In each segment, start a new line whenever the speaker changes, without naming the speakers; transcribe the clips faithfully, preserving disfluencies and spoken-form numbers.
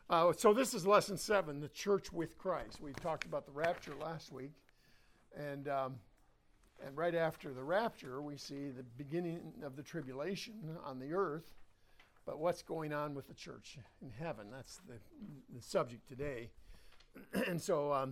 Uh, so this is lesson seven, the church with Christ. We talked about the rapture last week, and um, and right after the rapture, we see the beginning of the tribulation on the earth. But what's going on with the church in heaven? That's the, the subject today. And so, um,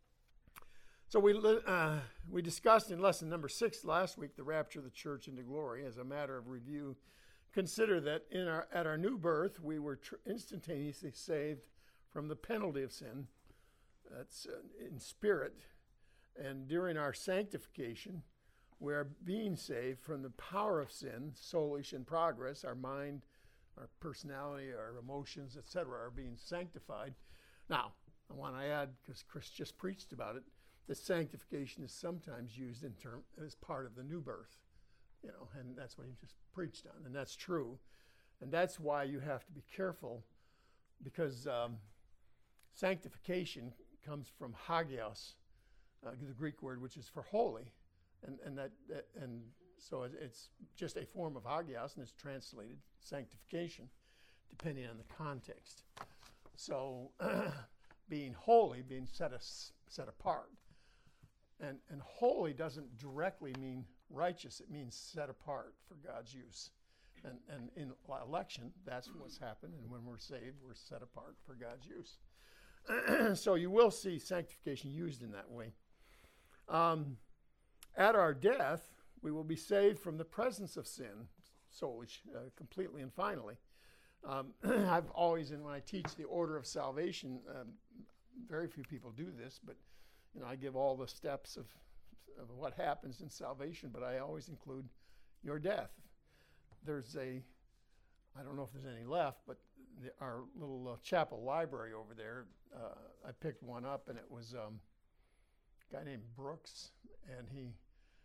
so we uh, we discussed in lesson number six last week the rapture of the church into glory. As a matter of review, consider that in our at our new birth we were tr- instantaneously saved from the penalty of sin. That's uh, in spirit, and during our sanctification, we are being saved from the power of sin, soulish in progress. Our mind, our personality, our emotions, et cetera, are being sanctified. Now, I want to add, because Chris just preached about it, that sanctification is sometimes used in term as part of the new birth, you know, and that's what he just preached on, and that's true, and that's why you have to be careful, because um, sanctification comes from hagios, uh, the Greek word, which is for holy, and and that, that and so it, it's just a form of hagios, and it's translated sanctification, depending on the context. So. Being holy, being set, as, set apart. And, and holy doesn't directly mean righteous. It means set apart for God's use. And, and in election, that's what's happened. And when we're saved, we're set apart for God's use. So you will see sanctification used in that way. Um, at our death, we will be saved from the presence of sin, soulish, uh, completely and finally. Um, I've always, and when I teach the order of salvation, um, very few people do this, but you know, I give all the steps of, of what happens in salvation, but I always include your death. There's a, I don't know if there's any left, but the, our little uh, chapel library over there, uh, I picked one up, and it was um, a guy named Brooks, and he,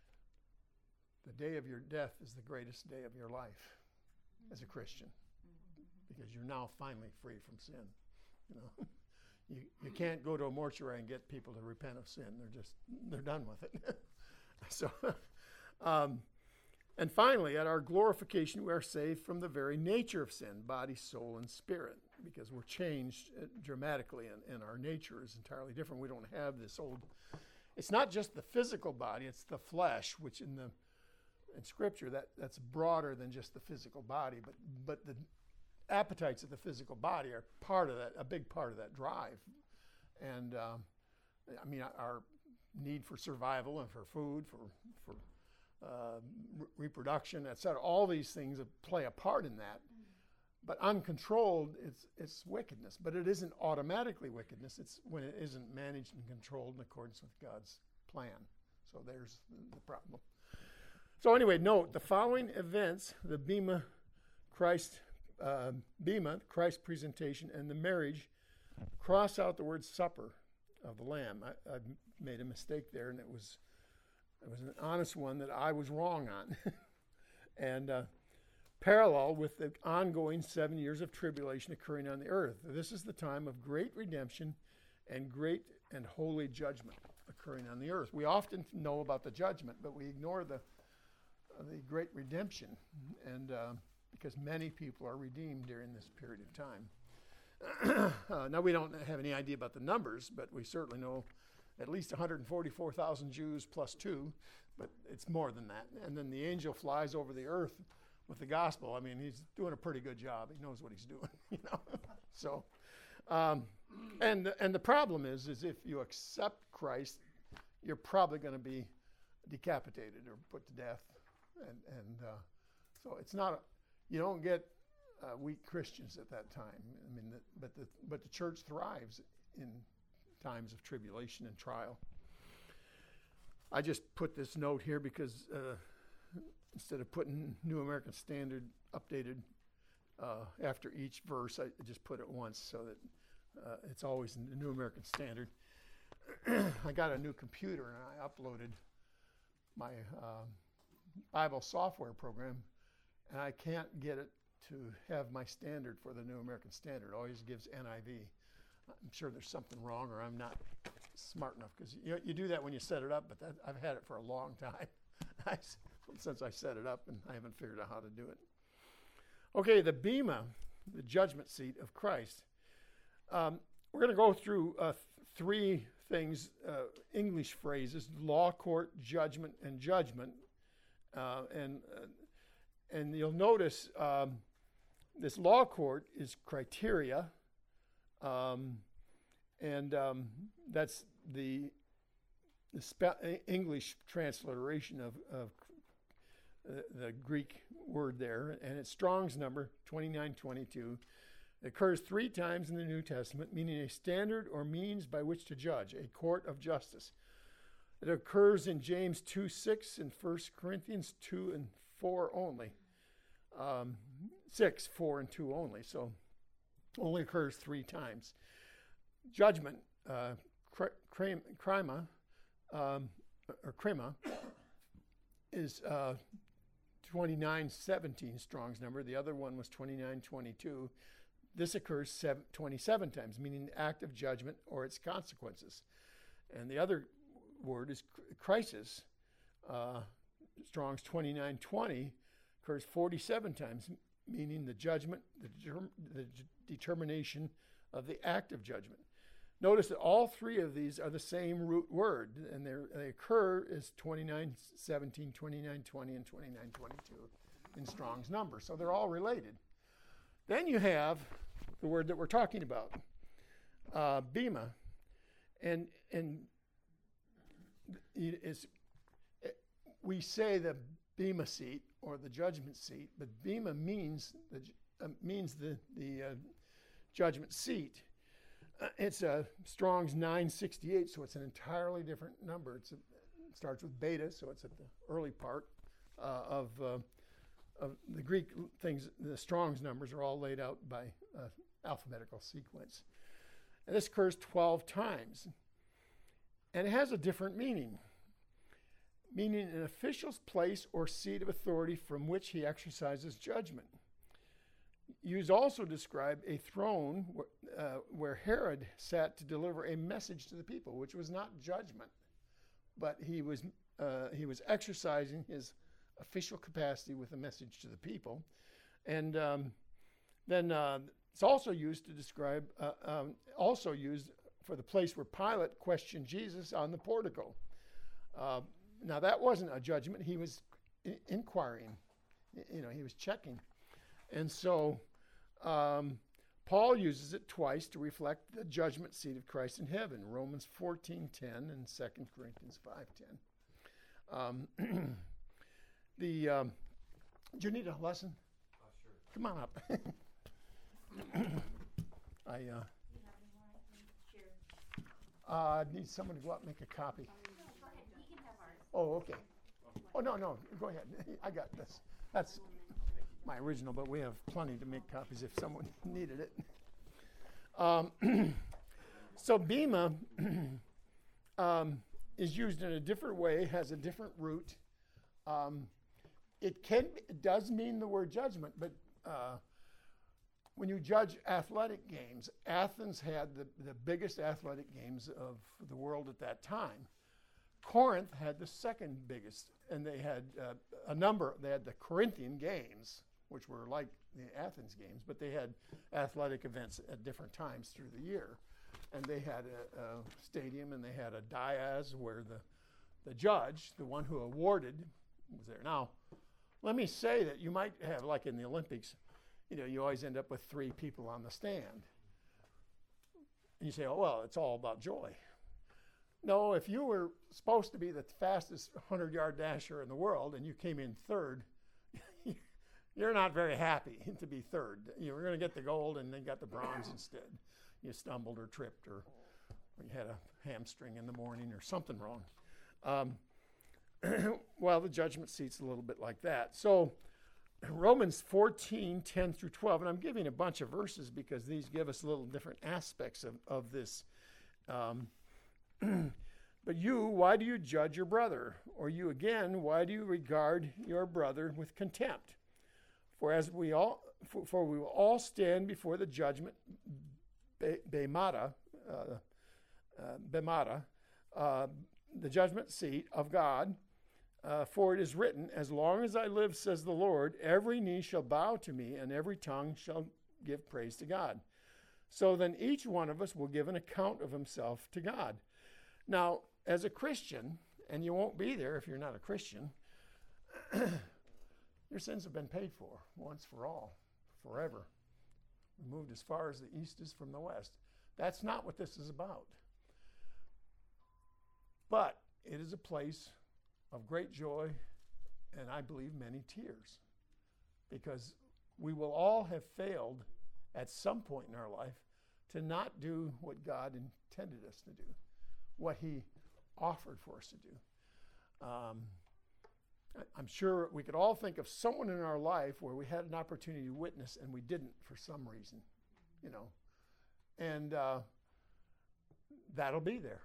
the day of your death is the greatest day of your life as a Christian. Because you're now finally free from sin. You know, you you can't go to a mortuary and get people to repent of sin. They're just they're done with it. so, um, and finally, at our glorification, we are saved from the very nature of sin, body, soul, and spirit, because we're changed dramatically, and, and our nature is entirely different. We don't have this old. It's not just the physical body; it's the flesh, which in the in Scripture that that's broader than just the physical body, but but the appetites of the physical body are part of that, a big part of that drive. And um, I mean, our need for survival and for food, for for uh, re- reproduction, et cetera, all these things play a part in that. But uncontrolled, it's it's wickedness. But it isn't automatically wickedness. It's when it isn't managed and controlled in accordance with God's plan. So there's the problem. So anyway, note the following events: the Bema Christ. Uh, Bema, Christ's presentation, and the marriage, cross out the word supper of the Lamb. I, I made a mistake there, and it was it was an honest one that I was wrong on. and uh, parallel with the ongoing seven years of tribulation occurring on the earth. This is the time of great redemption and great and holy judgment occurring on the earth. We often know about the judgment, but we ignore the uh, the great redemption, and uh, because many people are redeemed during this period of time. uh, now, we don't have any idea about the numbers, but we certainly know at least one hundred forty-four thousand Jews plus two, but it's more than that. And then the angel flies over the earth with the gospel. I mean, he's doing a pretty good job. He knows what he's doing, you know. so, um, and and the problem is, is if you accept Christ, you're probably going to be decapitated or put to death, and and uh, so it's not. A, You don't get uh, weak Christians at that time. I mean, the, but the but the church thrives in times of tribulation and trial. I just put this note here because uh, instead of putting New American Standard updated uh, after each verse, I just put it once so that uh, it's always in the New American Standard. I got a new computer and I uploaded my uh, Bible software program. And I can't get it to have my standard for the New American Standard. It always gives N I V. I'm sure there's something wrong, or I'm not smart enough, because you, you do that when you set it up, but that, I've had it for a long time I, since I set it up, and I haven't figured out how to do it. Okay, the Bema, the judgment seat of Christ. Um, we're going to go through uh, th- three things, uh, English phrases: law, court, judgment, and judgment. Uh, and uh, and you'll notice um, this law court is criteria, um, and um, that's the the spe- English transliteration of, of uh, the Greek word there, and it's Strong's number twenty-nine twenty-two. It occurs three times in the New Testament, meaning a standard or means by which to judge, a court of justice. It occurs in James two six and First Corinthians two and four only. Um, six, four, and two only, so only occurs three times. Judgment, uh, cr- crima, um, or crima, is uh, twenty-nine seventeen, Strong's number. The other one was twenty-nine twenty-two. This occurs seven, twenty-seven times, meaning the act of judgment or its consequences. And the other word is crisis. Uh, Strong's twenty-nine twenty occurs forty-seven times, meaning the judgment, the, determ- the d- determination of the act of judgment. Notice that all three of these are the same root word, and they occur as twenty-nine seventeen, twenty-nine twenty, and twenty-nine twenty-two in Strong's number. So they're all related. Then you have the word that we're talking about, uh, bema, and and it's, it, we say the bema seat or the judgment seat, but bema means the uh, means the the uh, judgment seat. Uh, it's a Strong's nine sixty-eight, so it's an entirely different number. It's a, it starts with beta, so it's at the early part uh, of uh, of the Greek things. The Strong's numbers are all laid out by uh, alphabetical sequence, and this occurs twelve times, and it has a different meaning. Meaning an official's place or seat of authority from which he exercises judgment. Used also to describe a throne wh- uh, where Herod sat to deliver a message to the people, which was not judgment, but he was uh, he was exercising his official capacity with a message to the people. And um, then uh, it's also used to describe, uh, um, also used for the place where Pilate questioned Jesus on the portico. Uh, now that wasn't a judgment, he was I- inquiring, you know, he was checking. And so um, Paul uses it twice to reflect the judgment seat of Christ in heaven, Romans fourteen ten and Second Corinthians five ten. Um, the um, do you need a lesson?
Uh, sure.
Come on up. I uh,
You have any more I can share?
uh, need someone to go out and make a copy.
No, go ahead, he can have ours.
Oh, okay. Oh, no, no, go ahead. I got this. That's my original, but we have plenty to make copies if someone needed it. Um, so bema um, is used in a different way, has a different root. Um, it can, it does mean the word judgment, but uh, when you judge athletic games, Athens had the, the biggest athletic games of the world at that time. Corinth had the second biggest, and they had uh, a number, they had the Corinthian games, which were like the Athens games, but they had athletic events at different times through the year. And they had a, a stadium, and they had a dais where the, the judge, the one who awarded, was there. Now, let me say that you might have, like in the Olympics, you know, you always end up with three people on the stand. And you say, oh, well, it's all about joy. No, if you were supposed to be the fastest hundred-yard dasher in the world and you came in third, you're not very happy to be third. You were going to get the gold and then got the bronze instead. You stumbled or tripped, or, or you had a hamstring in the morning or something wrong. Um, well, the judgment seat's a little bit like that. So Romans fourteen, ten through twelve, and I'm giving a bunch of verses because these give us little different aspects of, of this. Um, But you, why do you judge your brother? Or you again, why do you regard your brother with contempt? For as we all, for, for we will all stand before the judgment, be, bemata, uh, uh, bemata, uh, the judgment seat of God. Uh, for it is written, as long as I live, says the Lord, every knee shall bow to me, and every tongue shall give praise to God. So then each one of us will give an account of himself to God. Now, as a Christian, and you won't be there if you're not a Christian, your sins have been paid for once for all, forever. Removed as far as the east is from the west. That's not what this is about. But it is a place of great joy and I believe many tears, because we will all have failed at some point in our life to not do what God intended us to do, what he offered for us to do. Um, I- I'm sure we could all think of someone in our life where we had an opportunity to witness and we didn't for some reason, you know, and uh, that'll be there.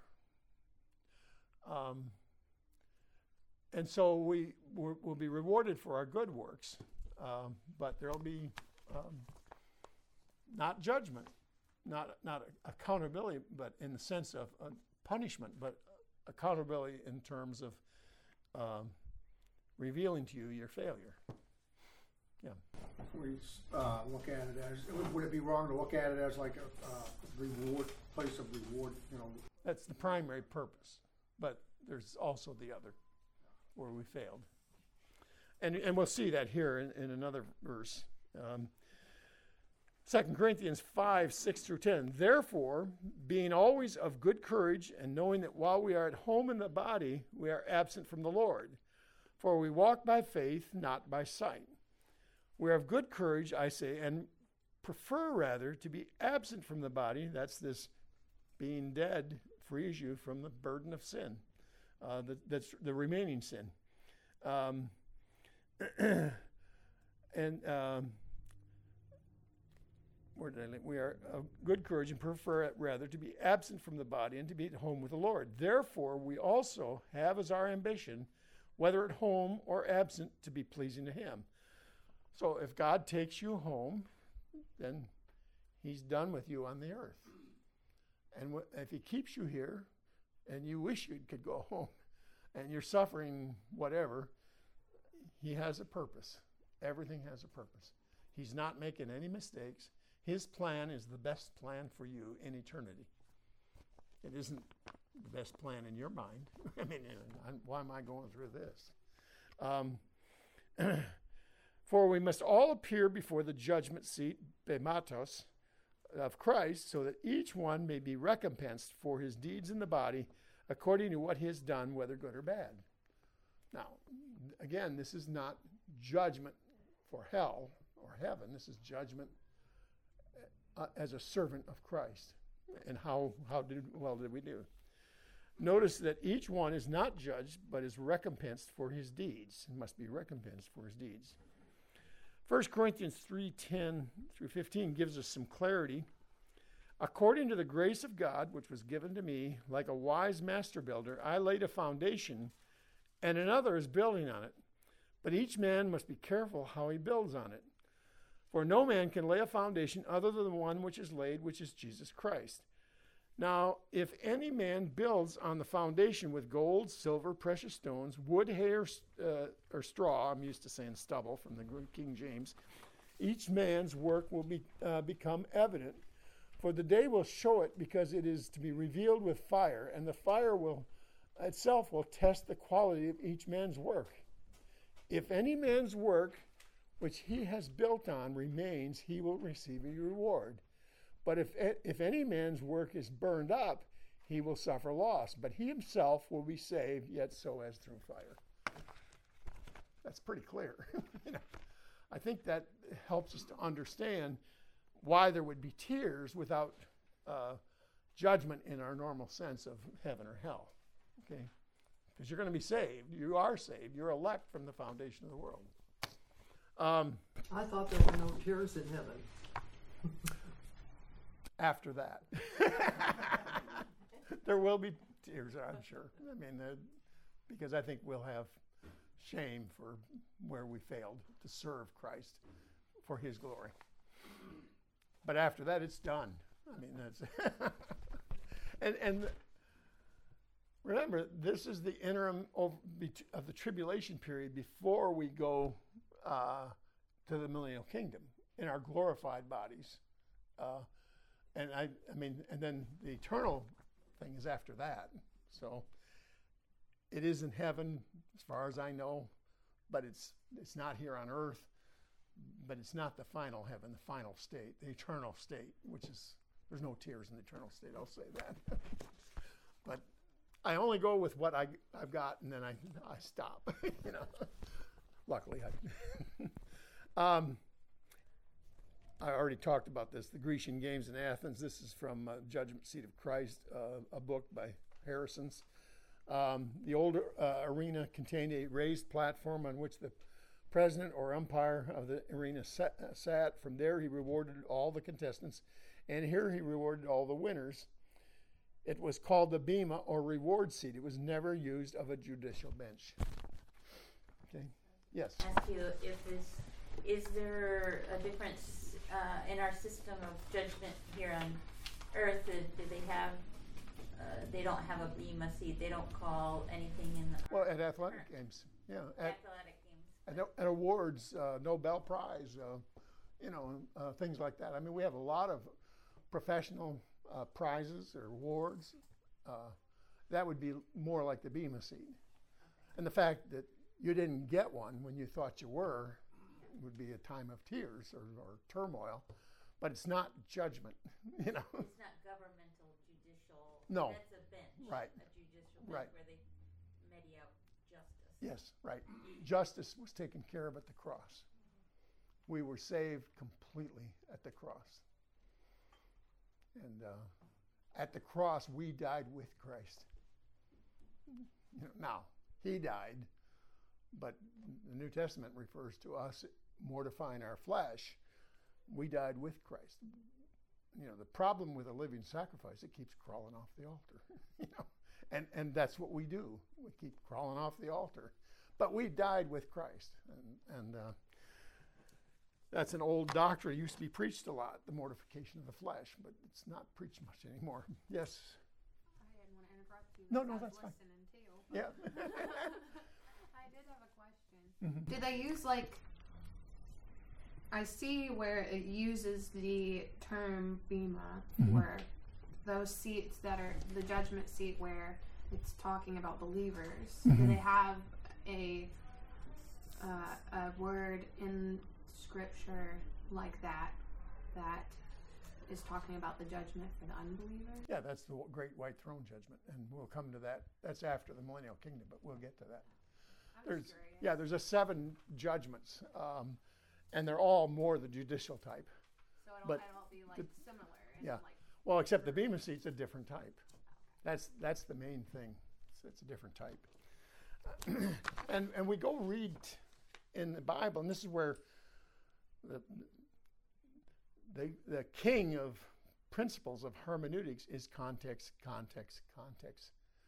Um, and so we we're, we'll be rewarded for our good works, um, but there'll be um, not judgment, not not accountability, but in the sense of uh, punishment, but accountability in terms of um, revealing to you your failure. Yeah.
We uh, look at it as, would it be wrong to look at it as like a uh, reward, place of reward, you know?
That's the primary purpose, but there's also the other where we failed. And and we'll see that here in, in another verse. Um, Second Corinthians five, six through ten. Therefore, being always of good courage, and knowing that while we are at home in the body, we are absent from the Lord. For we walk by faith, not by sight. We are of good courage, I say, and prefer rather to be absent from the body. That's this being dead frees you from the burden of sin. Uh, the, that's the remaining sin. Um, and um, where did I leave? We are of good courage and prefer rather to be absent from the body and to be at home with the Lord. Therefore, we also have as our ambition, whether at home or absent, to be pleasing to him. So if God takes you home, then he's done with you on the earth. And wh- if he keeps you here, and you wish you could go home, and you're suffering whatever, he has a purpose. Everything has a purpose. He's not making any mistakes. His plan is the best plan for you in eternity. It isn't the best plan in your mind. I mean, I'm, why am I going through this? Um, For we must all appear before the judgment seat, bematos, of Christ, so that each one may be recompensed for his deeds in the body according to what he has done, whether good or bad. Now, again, this is not judgment for hell or heaven. This is judgment uh, as a servant of Christ. And how, how did, well did we do? Notice that each one is not judged, but is recompensed for his deeds. He must be recompensed for his deeds. First Corinthians three, ten through fifteen gives us some clarity. According to the grace of God, which was given to me, like a wise master builder, I laid a foundation, and another is building on it. But each man must be careful how he builds on it. For no man can lay a foundation other than the one which is laid, which is Jesus Christ. Now, if any man builds on the foundation with gold, silver, precious stones, wood, hay, or, uh, or straw, I'm used to saying stubble from the King James, each man's work will be uh, become evident, for the day will show it, because it is to be revealed with fire, and the fire will itself will test the quality of each man's work. If any man's work which he has built on remains, he will receive a reward. But if if any man's work is burned up, he will suffer loss. But he himself will be saved, yet so as through fire. That's pretty clear. You know, I think that helps us to understand why there would be tears without uh, judgment in our normal sense of heaven or hell. Okay, because you're going to be saved. You are saved. You're elect from the foundation of the world. Um,
I thought there were no tears in heaven.
After that, there will be tears, I'm sure. I mean, uh, because I think we'll have shame for where we failed to serve Christ for his glory. But after that, it's done. I mean, that's and and remember, this is the interim of, of the tribulation period before we go uh, to the millennial kingdom in our glorified bodies. Uh, and I, I mean, and then the eternal thing is after that. So it is in heaven, as far as I know, but it's it's not here on earth. But it's not the final heaven, the final state, the eternal state, which is, there's no tears in the eternal state, I'll say that. But I only go with what I, I've got, and then I, I stop, you know. Luckily, I. um, I already talked about this, the Grecian Games in Athens. This is from uh, Judgment Seat of Christ, uh, a book by Harrison's. Um, the old uh, arena contained a raised platform on which the president or umpire of the arena sat, uh, sat. From there, he rewarded all the contestants, and here he rewarded all the winners. It was called the bema, or reward seat. It was never used of a judicial bench. Okay. Yes.
Ask you if this is there a difference uh, in our system of judgment here on earth? Do, do they have? Uh, they don't have a bema seat. They don't call anything in the.
Well, at athletic games, yeah. At,
athletic games.
At, at awards, uh, Nobel Prize, uh, you know, uh, things like that. I mean, we have a lot of professional uh, prizes or awards. Uh, that would be more like the bema seat. Okay. And the fact that you didn't get one when you thought you were would be a time of tears or, or turmoil, but it's not judgment, you know.
It's not governmental, judicial.
No.
That's a bench.
Right.
A judicial bench
right.
where they medi out justice.
Yes, right. Justice was taken care of at the cross. Mm-hmm. We were saved completely at the cross. And uh, at the cross, we died with Christ. You know, now, he died, but the New Testament refers to us mortifying our flesh. We died with Christ. You know, the problem with a living sacrifice, it keeps crawling off the altar. You know, and and that's what we do. We keep crawling off the altar. But we died with Christ, and and uh, that's an old doctrine. It used to be preached a lot, the mortification of the flesh, but it's not preached much anymore. Yes.
I didn't want to interrupt you.
No,
because
no,
I was
that's fine.
listening too.
Yeah.
I did have a question.
Mm-hmm.
Do they use like? I see where it uses the term bema
Mm-hmm.
for those seats that are the judgment seat where it's talking about believers.
Mm-hmm.
Do they have a uh, a word in scripture like that that is talking about the judgment for the unbelievers?
Yeah, that's the great white throne judgment, and we'll come to that. That's after the millennial kingdom, but we'll get to that.
I'm
There's,
just curious.
yeah, there's a seven judgments, um, and they're all more the judicial type.
So it'll
but
kind of be like
the-
similar. And
yeah.
like,
Well, except the bema seat's a different type. That's that's the main thing. It's, it's a different type. and and we go read in the Bible, and this is where the the the king of principles of hermeneutics is context, context, context.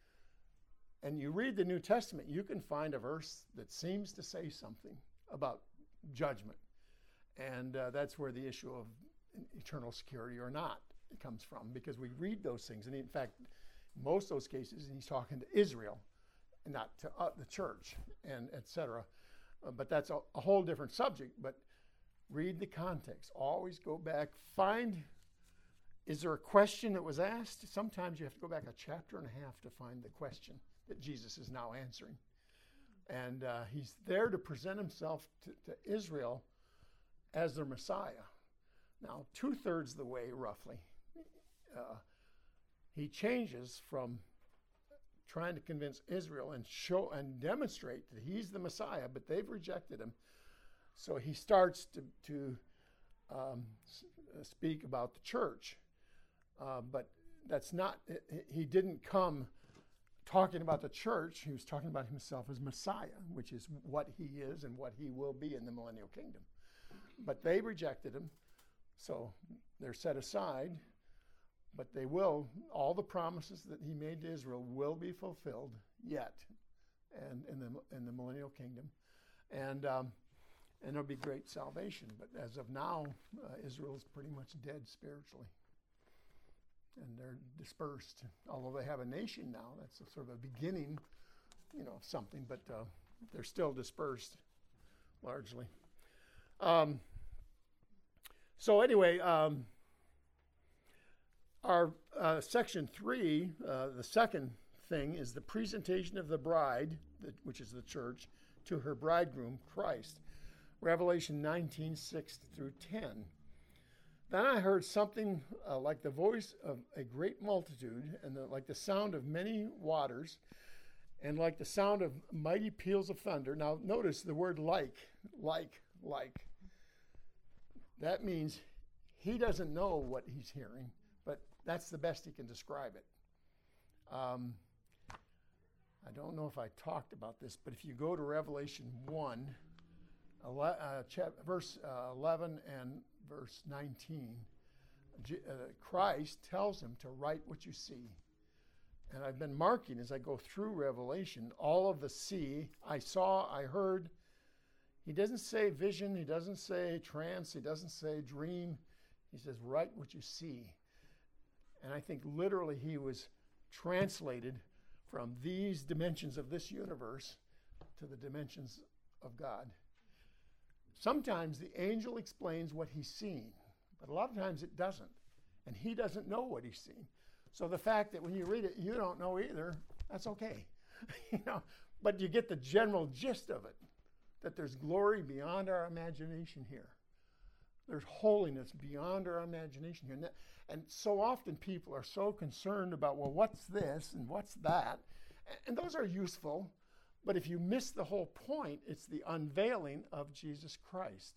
And you read the New Testament, you can find a verse that seems to say something about judgment. And uh, that's where the issue of eternal security or not it comes from, because we read those things. And in fact, most of those cases, he's talking to Israel, not to uh, the church, and et cetera. Uh, but that's a, a whole different subject. But read the context. Always go back. Find, is there a question that was asked? Sometimes you have to go back a chapter and a half to find the question that Jesus is now answering. And uh, he's there to present himself to, to Israel as their Messiah. Now, two-thirds of the way, roughly, uh, he changes from trying to convince Israel and show and demonstrate that he's the Messiah, but they've rejected him. So he starts to, to um, s- speak about the church. Uh, but that's not, he didn't come talking about the church. He was talking about himself as Messiah, which is what he is and what he will be in the millennial kingdom. But they rejected him, so they're set aside. But they will, all the promises that he made to Israel will be fulfilled yet, and in the in the millennial kingdom, and um, and there'll be great salvation. But as of now, uh, Israel is pretty much dead spiritually, and they're dispersed. Although they have a nation now, that's a sort of a beginning, you know, of something. But uh, they're still dispersed, largely. Um, so anyway. Um, our uh, section three, uh, the second thing is the presentation of the bride, the, which is the church, to her bridegroom, Christ. Revelation nineteen, six through ten. Then I heard something uh, like the voice of a great multitude, and the, like the sound of many waters, and like the sound of mighty peals of thunder. Now notice the word like, like, like. That means he doesn't know what he's hearing, but that's the best he can describe it. Um, I don't know if I talked about this, but if you go to Revelation one, ele- uh, chap- verse uh, eleven and verse nineteen, J- uh, Christ tells him to write what you see. And I've been marking as I go through Revelation all of the see, I saw, I heard. He doesn't say vision, he doesn't say trance, he doesn't say dream. He says, write what you see. And I think literally he was translated from these dimensions of this universe to the dimensions of God. Sometimes the angel explains what he's seen, but a lot of times it doesn't. And he doesn't know what he's seen. So the fact that when you read it, you don't know either, that's okay. you know, but you get the general gist of it, that there's glory beyond our imagination here. There's holiness beyond our imagination here. And, that, and so often people are so concerned about, well, what's this and what's that? And, and those are useful, but if you miss the whole point, it's the unveiling of Jesus Christ.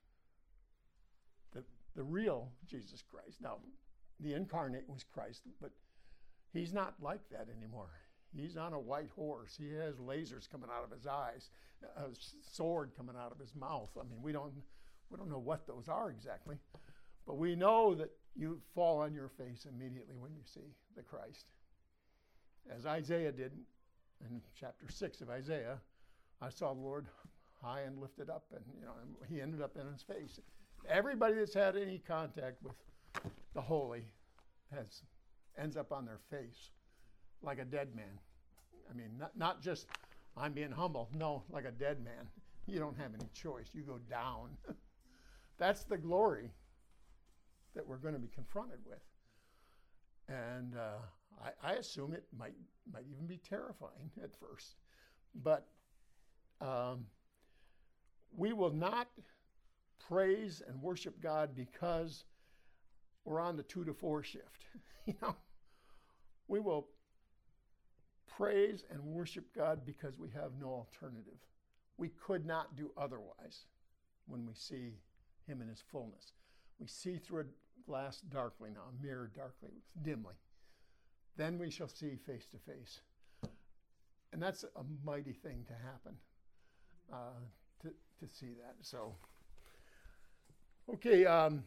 The, the real Jesus Christ. Now, the incarnate was Christ, but he's not like that anymore. He's on a white horse. He has lasers coming out of his eyes, a sword coming out of his mouth. I mean, we don't we don't know what those are exactly, but we know that you fall on your face immediately when you see the Christ. As Isaiah did in chapter six of Isaiah, I saw the Lord high and lifted up, and you know, he ended up in his face. Everybody that's had any contact with the holy has ends up on their face like a dead man. I mean, not, not just I'm being humble. No, like a dead man. You don't have any choice. You go down. That's the glory that we're going to be confronted with. And uh, I, I assume it might might even be terrifying at first. But um, we will not praise and worship God because we're on the two to four shift. you know, we will praise and worship God because we have no alternative. We could not do otherwise when we see him in his fullness. We see through a glass darkly now, a mirror darkly, dimly. Then we shall see face to face. And that's a mighty thing to happen, uh, to, to see that. So, okay. Um,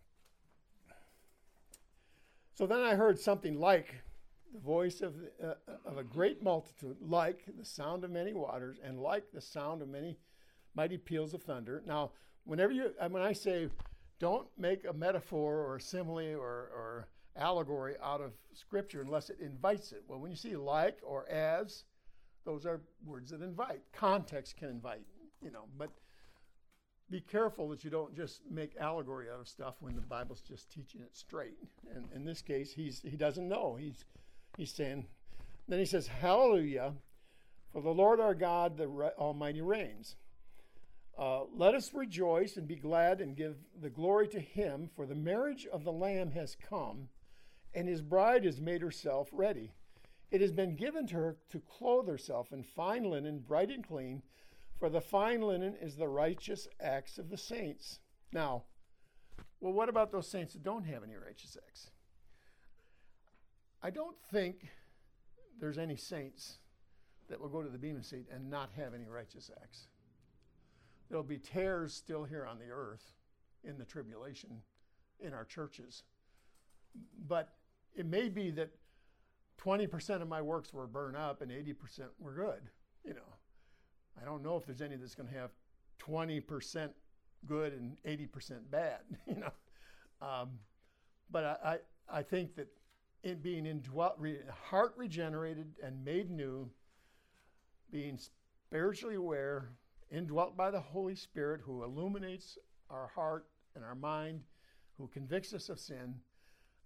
so then I heard something like the voice of, the, uh, of a great multitude, like the sound of many waters, and like the sound of many mighty peals of thunder. Now, whenever you, when I say, don't make a metaphor or a simile or, or allegory out of Scripture unless it invites it. Well, when you see like or as, those are words that invite. Context can invite, you know, but be careful that you don't just make allegory out of stuff when the Bible's just teaching it straight. And in this case, he's he doesn't know. He's he's saying, then he says, hallelujah, for the Lord our God, the re- Almighty reigns. Uh, let us rejoice and be glad and give the glory to him, for the marriage of the Lamb has come, and his bride has made herself ready. It has been given to her to clothe herself in fine linen, bright and clean, for the fine linen is the righteous acts of the saints. Now, well, what about those saints that don't have any righteous acts? I don't think there's any saints that will go to the Bema seat and not have any righteous acts. There'll be tares still here on the earth in the tribulation in our churches. But it may be that twenty percent of my works were burned up and eighty percent were good. You know, I don't know if there's any that's going to have twenty percent good and eighty percent bad, you know. Um, but I, I, I think that in being indwelt, re, heart regenerated and made new, being spiritually aware, indwelt by the Holy Spirit who illuminates our heart and our mind, who convicts us of sin,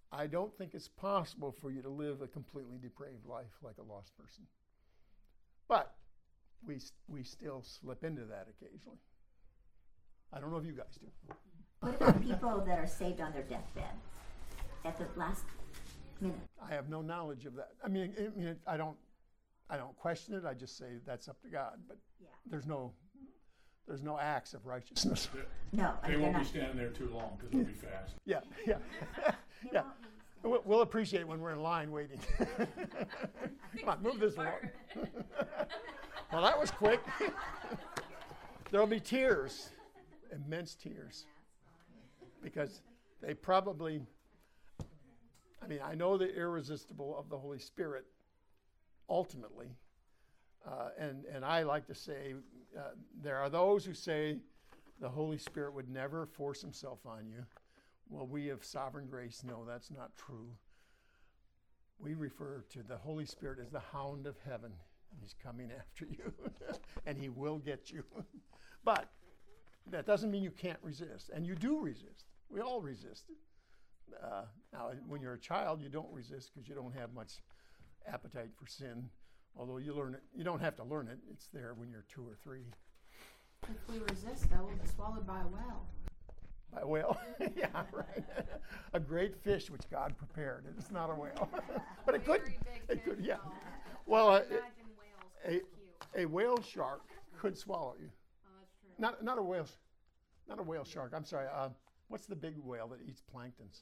I don't think it's possible for you to live a completely depraved life like a lost person. But we we still slip into that occasionally. I don't know if you guys do.
What about people that are saved on their deathbed at the last minute?
I have no knowledge of that. I mean, I, mean, I don't I don't question it. I just say that's up to God. But
Yeah.
there's no there's no acts of righteousness.
No, I
They
mean, they're
won't be
not.
standing there too long because it'll be fast.
Yeah, yeah, yeah. We'll, we'll appreciate when we're in line waiting. Come on, move this along. Well, that was quick. There'll be tears, immense tears, because they probably, I mean, I know the irresistible of the Holy Spirit ultimately, uh, and, and I like to say uh, there are those who say the Holy Spirit would never force himself on you. Well, we of sovereign grace know that's not true. We refer to the Holy Spirit as the hound of heaven. He's coming after you, and he will get you. But that doesn't mean you can't resist, and you do resist. We all resist. Uh, now, when you're a child, you don't resist because you don't have much appetite for sin, although you learn it. You don't have to learn it. It's there when you're two or three.
If we resist, though, we'll be swallowed by a whale.
By a whale? Yeah, right. A great fish which God prepared. It's not a whale. But it could,
Very big
it could,
fish,
yeah.
though.
Well, uh,
Imagine whales.
a,
Cute.
a whale shark could swallow you.
Oh, that's true.
Not not a whale, not a whale shark. I'm sorry. Uh, what's the big whale that eats planktons?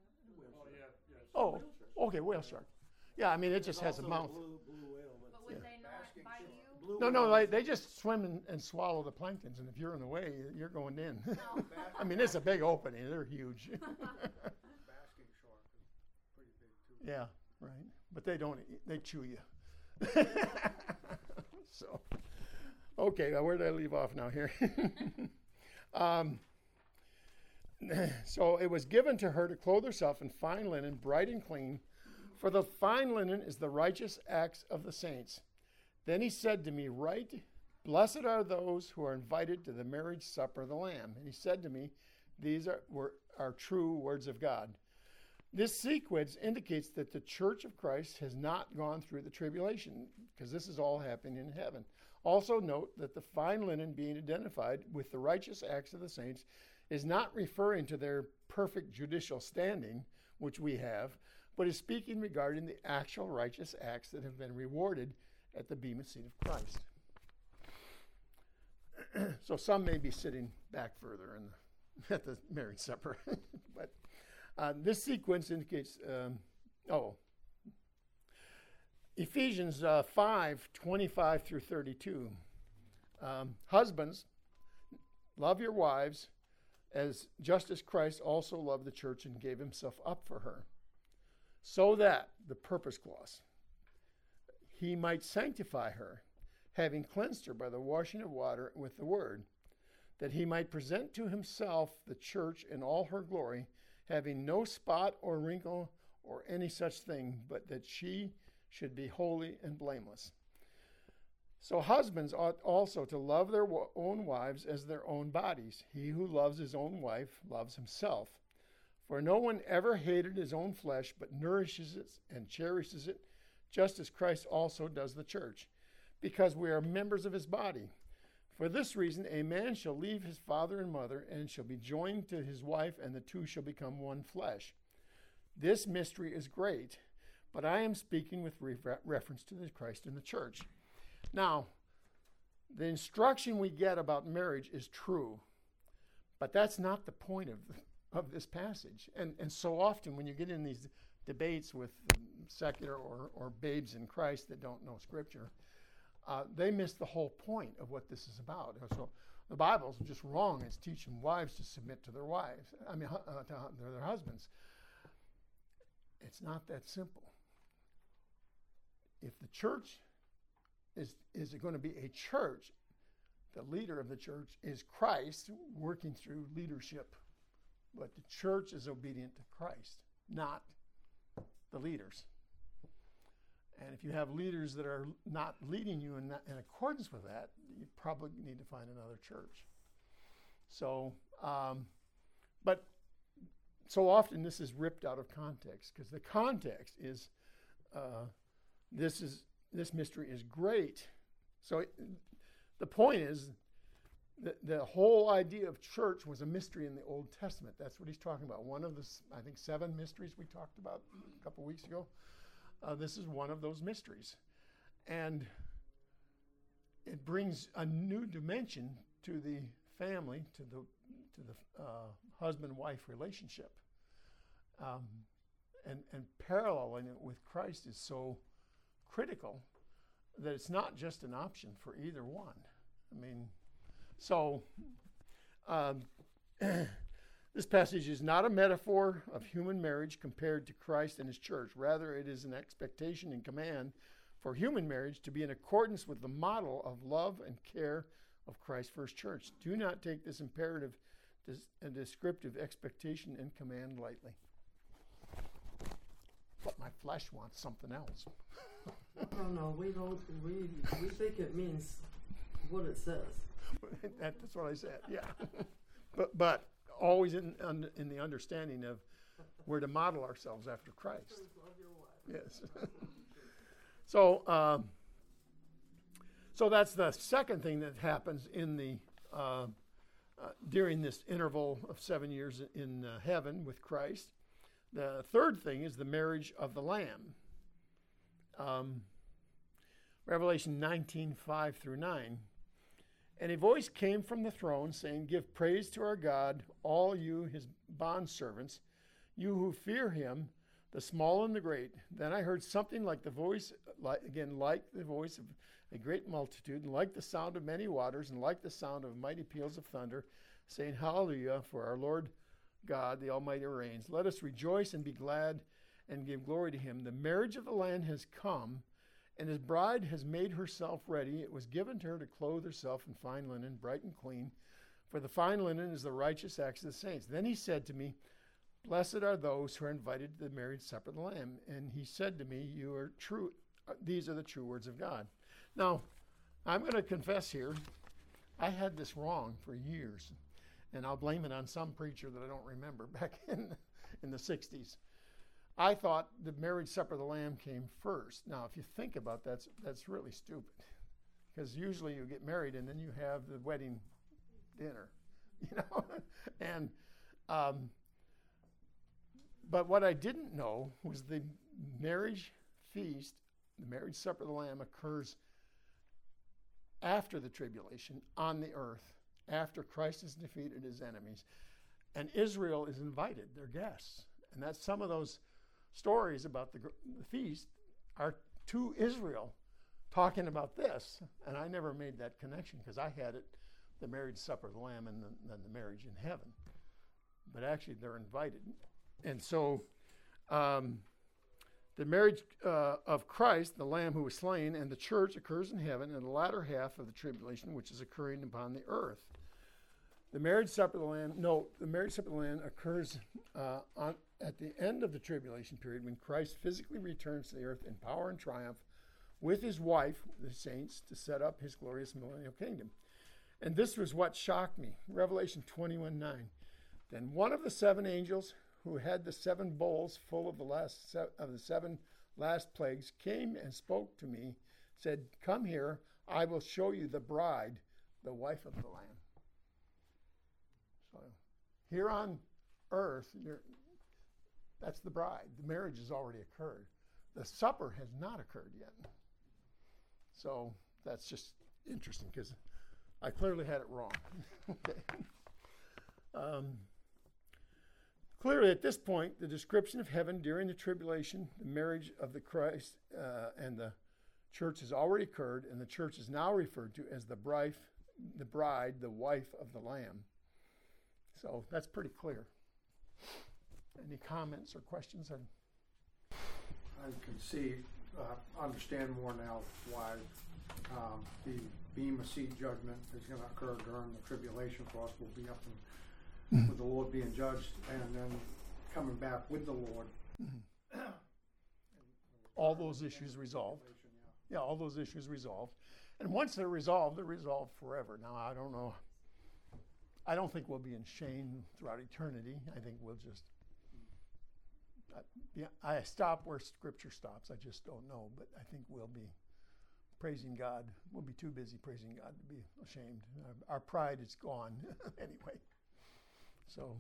Oh, okay, whale shark. Yeah, I mean it just has a mouth.
But would they not bite you?
No, no, they, they just swim and, and swallow the planktons, and if you're in the way, you're going in. I mean, it's a big opening. They're huge.
Basking shark is pretty big too.
Yeah, right. But they don't. eat- They chew you. So, okay. Now where did I leave off now here? um, so it was given to her to clothe herself in fine linen, bright and clean, for the fine linen is the righteous acts of the saints. Then he said to me, "Write, blessed are those who are invited to the marriage supper of the Lamb." And he said to me, "These are were, are true words of God." This sequence indicates that the Church of Christ has not gone through the tribulation, because this is all happening in heaven. Also note that the fine linen being identified with the righteous acts of the saints is not referring to their perfect judicial standing, which we have, but is speaking regarding the actual righteous acts that have been rewarded at the bema seat of Christ. So some may be sitting back further in the, at the marriage supper, but uh, this sequence indicates, um, oh, Ephesians uh, five, twenty-five through thirty-two. Um, Husbands, love your wives as just as Christ also loved the church and gave himself up for her, so that, the purpose clause, he might sanctify her, having cleansed her by the washing of water with the word, that he might present to himself the church in all her glory, having no spot or wrinkle or any such thing, but that she should be holy and blameless. So husbands ought also to love their wa- own wives as their own bodies. He who loves his own wife loves himself. For no one ever hated his own flesh, but nourishes it and cherishes it, just as Christ also does the church, because we are members of his body. For this reason, a man shall leave his father and mother, and shall be joined to his wife, and the two shall become one flesh. This mystery is great, but I am speaking with re- reference to the Christ and the church. Now, the instruction we get about marriage is true, but that's not the point of, of this passage. And, and so often when you get in these debates with secular or, or babes in Christ that don't know Scripture, Uh, they miss the whole point of what this is about. So the Bible's just wrong. It's teaching wives to submit to their wives. I mean, hu- uh, to hu- their husbands. It's not that simple. If the church is is going to be a church, the leader of the church is Christ working through leadership. But the church is obedient to Christ, not the leaders. And if you have leaders that are not leading you in, that, in accordance with that, you probably need to find another church. So, um, but so often this is ripped out of context, because the context is uh, this is this mystery is great. So it, the point is the the whole idea of church was a mystery in the Old Testament. That's what he's talking about. One of the s- I think seven mysteries we talked about a couple weeks ago. Uh, this is one of those mysteries, and it brings a new dimension to the family, to the to the uh, husband-wife relationship, um, and and paralleling it with Christ is so critical that it's not just an option for either one. I mean, so um, this passage is not a metaphor of human marriage compared to Christ and his church. Rather, it is an expectation and command for human marriage to be in accordance with the model of love and care of Christ's first church. Do not take this imperative and descriptive expectation and command lightly. But my flesh wants something else.
Oh no, we don't, we, we think it means what it says.
that, that's what I said, yeah. but but always in, un, in the understanding of we're to model ourselves after Christ.
Love your wife.
Yes. so, um, so that's the second thing that happens in the uh, uh, during this interval of seven years in uh, heaven with Christ. The third thing is the marriage of the Lamb. Um, Revelation nineteen, five through nine. And a voice came from the throne saying, "Give praise to our God, all you his bondservants, you who fear him, the small and the great." Then I heard something like the voice, like, again, like the voice of a great multitude, and like the sound of many waters, and like the sound of mighty peals of thunder, saying, "Hallelujah, for our Lord God, the Almighty reigns. Let us rejoice and be glad and give glory to him. The marriage of the Lamb has come, and his bride has made herself ready. It was given to her to clothe herself in fine linen, bright and clean, for the fine linen is the righteous acts of the saints." Then he said to me, "Blessed are those who are invited to the marriage supper of the Lamb." And he said to me, "You are true. These are the true words of God." Now, I'm going to confess here, I had this wrong for years, and I'll blame it on some preacher that I don't remember back in in the sixties. I thought the marriage supper of the Lamb came first. Now, if you think about that, that's, that's really stupid, because usually you get married and then you have the wedding dinner, you know. and um, but what I didn't know was the marriage feast, the marriage supper of the Lamb, occurs after the tribulation on the earth, after Christ has defeated his enemies, and Israel is invited, they're guests. And that's some of those stories about the, the feast are to Israel talking about this. And I never made that connection because I had it, the marriage supper of the Lamb and then the marriage in heaven. But actually they're invited. And so um, the marriage uh, of Christ, the Lamb who was slain, and the church occurs in heaven in the latter half of the tribulation, which is occurring upon the earth. The marriage supper of the Lamb, no, the marriage supper of the Lamb occurs uh, on, at the end of the tribulation period when Christ physically returns to the earth in power and triumph with his wife, the saints, to set up his glorious millennial kingdom. And this was what shocked me. Revelation twenty-one nine. Then one of the seven angels who had the seven bowls full of the last se- of the seven last plagues came and spoke to me, said, "Come here, I will show you the bride, the wife of the Lamb." So here on earth, you're, that's the bride. The marriage has already occurred. The supper has not occurred yet. So that's just interesting because I clearly had it wrong. Okay. Um, clearly, at this point, the description of heaven during the tribulation, the marriage of the Christ uh, and the church has already occurred, and the church is now referred to as the bride, the bride, the wife of the Lamb. So that's pretty clear. Any comments or questions? On?
I can see, uh, understand more now why um, the Bema Seat judgment is going to occur during the tribulation for us. We'll be up in, mm-hmm. with the Lord being judged, and then coming back with the Lord.
Mm-hmm. All those issues resolved. Yeah. yeah, all those issues resolved. And once they're resolved, they're resolved forever. Now, I don't know. I don't think we'll be in shame throughout eternity. I think we'll just I, yeah, I stop where Scripture stops. I just don't know, but I think we'll be praising God. We'll be too busy praising God to be ashamed. Our, our pride is gone anyway. So,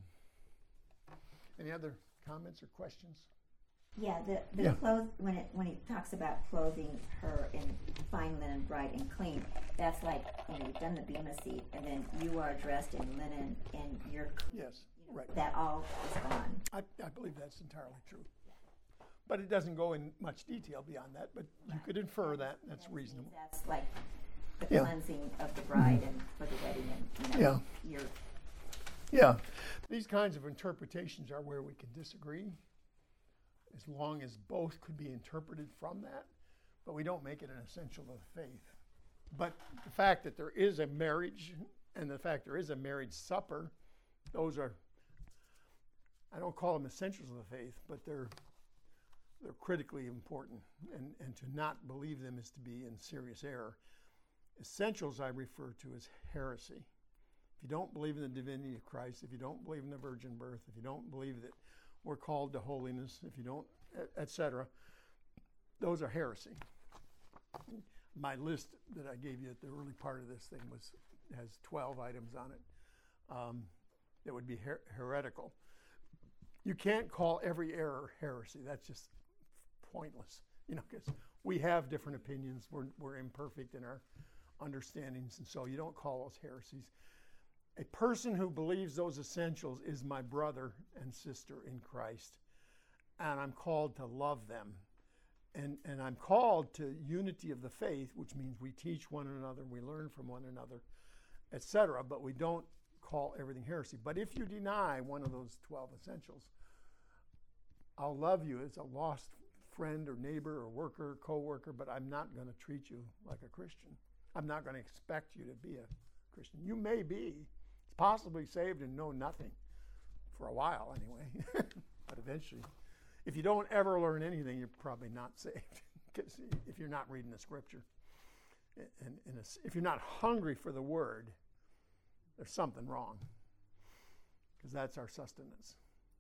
any other comments or questions?
Yeah, the, the
Yeah.
clothes, when it when it talks about clothing her in fine linen, bright and clean, that's like, you know, you've done the bema seat, and then you are dressed in linen, and you're,
Yes,
you know,
right.
that all is gone.
I, I believe that's entirely true. But it doesn't go in much detail beyond that, but you could infer that. That's
That means
reasonable.
That's like the
Yeah.
cleansing of the bride and for the wedding, and, you know, you're,
Yeah. These kinds of interpretations are where we can disagree, as long as both could be interpreted from that, but we don't make it an essential of the faith. But the fact that there is a marriage and the fact there is a marriage supper, those are, I don't call them essentials of the faith, but they're they're critically important, and, and to not believe them is to be in serious error. Essentials I refer to as heresy. If you don't believe in the divinity of Christ, if you don't believe in the virgin birth, if you don't believe that we're called to holiness, if you don't, et cetera, those are heresy. My list that I gave you at the early part of this thing was has twelve items on it um, that would be her- heretical. You can't call every error heresy. That's just pointless, you know, because we have different opinions. We're, we're imperfect in our understandings, and so you don't call those heresies. A person who believes those essentials is my brother and sister in Christ, and I'm called to love them. And, and I'm called to unity of the faith, which means we teach one another, we learn from one another, et cetera, but we don't call everything heresy. But if you deny one of those twelve essentials, I'll love you as a lost friend or neighbor or worker or co-worker, but I'm not going to treat you like a Christian. I'm not going to expect you to be a Christian. You may be possibly saved and know nothing for a while anyway, but eventually, if you don't ever learn anything, you're probably not saved, because if you're not reading the Scripture, and, and if you're not hungry for the Word, there's something wrong, because that's our sustenance.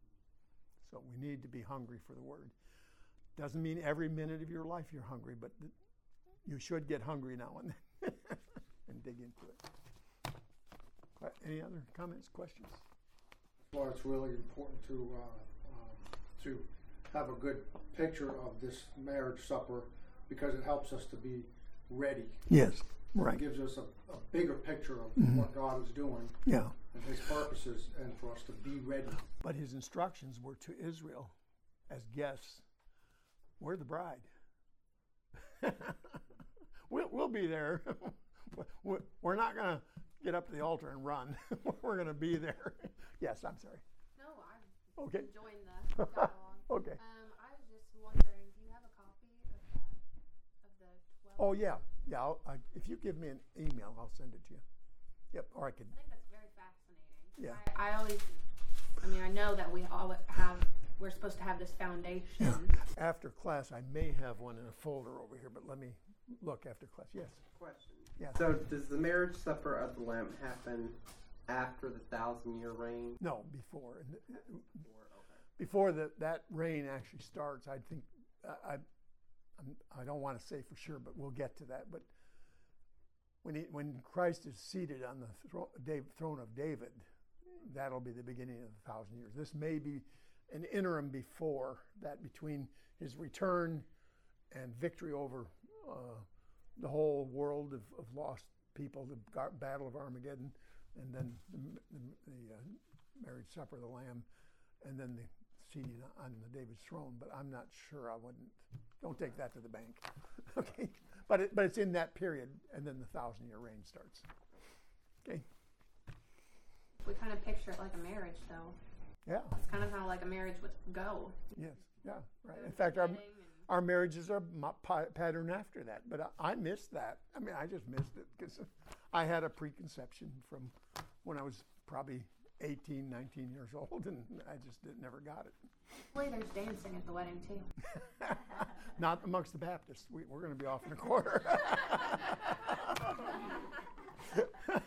So we need to be hungry for the Word. Doesn't mean every minute of your life you're hungry, but th- you should get hungry now and then and dig into it. Uh, any other comments, questions?
Well, it's really important to uh, um, to have a good picture of this marriage supper, because it helps us to be ready.
Yes,
It
right.
gives us a, a bigger picture of
Mhm.
what God is doing
Yeah.
and His purposes, and for us to be ready.
But his instructions were to Israel as guests. We're the bride. we'll, we'll be there. We're not going to get up to the altar and run. We're going to be there. Yes, I'm sorry.
No, I'm
Okay.
enjoying the dialogue.
Okay.
Um, I was just wondering, do you have a copy of that, of the twelve?
Oh, yeah. Yeah. I'll, I, if you give me an email, I'll send it to you. Yep. Or I can.
I think that's very fascinating.
Yeah.
I, I always, I mean, I know that we all have, we're supposed to have this foundation.
Yeah. After class, I may have one in a folder over here, but let me look after class. Yes.
Question.
Yes.
So, does the marriage supper of the Lamb happen after the thousand-year reign?
No, before. And th-
Or, okay.
before the, that reign actually starts, I think, I, I, I'm, I don't want to say for sure, but we'll get to that. But when he, when Christ is seated on the thro- Dave, throne of David, that'll be the beginning of the thousand years. This may be an interim before that, between his return and victory over uh, the whole world of, of lost people, the gar- Battle of Armageddon, and then the, the, the uh, marriage supper of the Lamb, and then the seating on the David's throne. But I'm not sure. I wouldn't. Don't take that to the bank. Okay, but it, but it's in that period, and then the thousand year reign starts. Okay.
We kind of picture it like a marriage, though.
Yeah.
It's kind of how like a marriage would go.
Yes. Yeah. Right. In fact, our
Wedding and-
our marriages are mo- pa- pattern after that. But I, I missed that. I mean, I just missed it because I had a preconception from when I was probably eighteen, nineteen years old, and I just did, never got it.
Hopefully there's dancing at the wedding, too.
Not amongst the Baptists. We, we're going to be off in a quarter.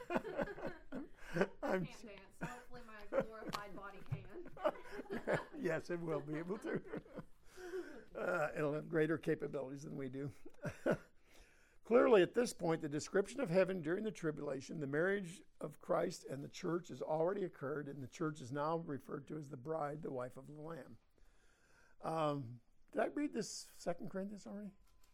I
I'm
can't dance, so hopefully my glorified body can.
yeah. Yes, it will be able to. uh, it'll have greater capabilities than we do. Clearly, at this point, the description of heaven during the tribulation, the marriage of Christ and the church has already occurred, and the church is now referred to as the bride, the wife of the Lamb. Um, did I read this Second Corinthians already?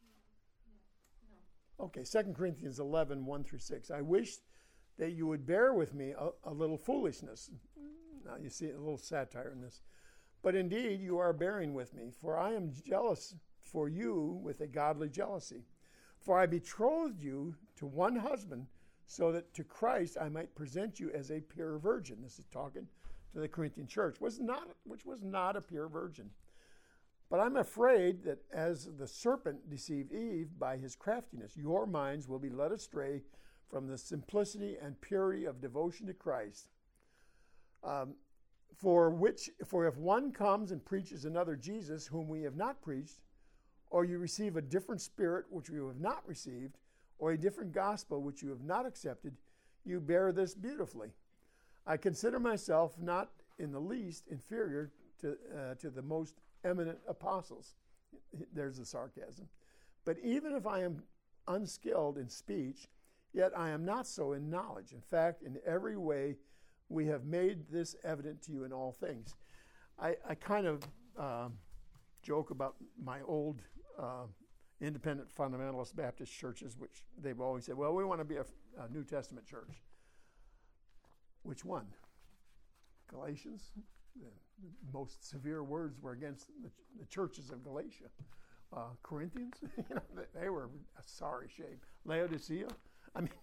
No. Okay, Second Corinthians eleven, one through six. I wish that you would bear with me a, a little foolishness. Now you see a little satire in this. But indeed, you are bearing with me, for I am jealous for you with a godly jealousy. For I betrothed you to one husband, so that to Christ I might present you as a pure virgin. This is talking to the Corinthian church, was not, which was not a pure virgin. But I'm afraid that as the serpent deceived Eve by his craftiness, your minds will be led astray from the simplicity and purity of devotion to Christ. Um, for which, for if one comes and preaches another Jesus whom we have not preached, or you receive a different spirit which you have not received, or a different gospel which you have not accepted, you bear this beautifully. I consider myself not in the least inferior to, uh, to the most eminent apostles. There's the sarcasm. But even if I am unskilled in speech, yet I am not so in knowledge. In fact, in every way, we have made this evident to you in all things. I, I kind of uh, joke about my old uh, independent fundamentalist Baptist churches, which they've always said, well, we want to be a, a New Testament church. Which one? Galatians? The, the most severe words were against the, the churches of Galatia. Uh, Corinthians? you know, they, they were a sorry shape. Laodicea? I mean,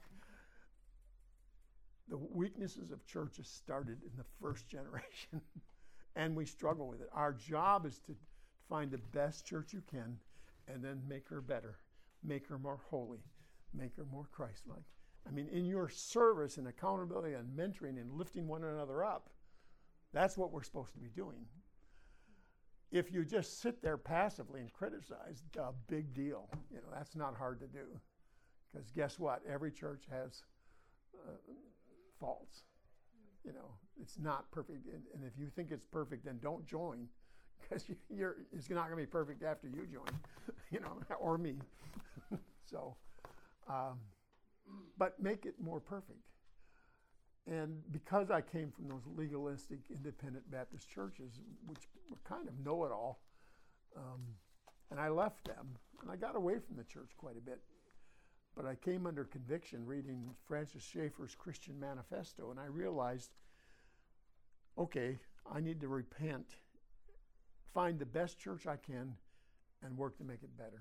the weaknesses of churches started in the first generation, and we struggle with it. Our job is to find the best church you can and then make her better, make her more holy, make her more Christ-like. I mean, in your service and accountability and mentoring and lifting one another up, that's what we're supposed to be doing. If you just sit there passively and criticize, a big deal. You know, that's not hard to do. Because guess what? Every church has uh, faults. You know, it's not perfect. And, and if you think it's perfect, then don't join. Because you, you're, it's not going to be perfect after you join, you know, or me. so, um, but make it more perfect. And because I came from those legalistic, independent Baptist churches, which were kind of know-it-all, um, and I left them, and I got away from the church quite a bit. But I came under conviction reading Francis Schaeffer's Christian Manifesto, and I realized, okay, I need to repent, find the best church I can, and work to make it better,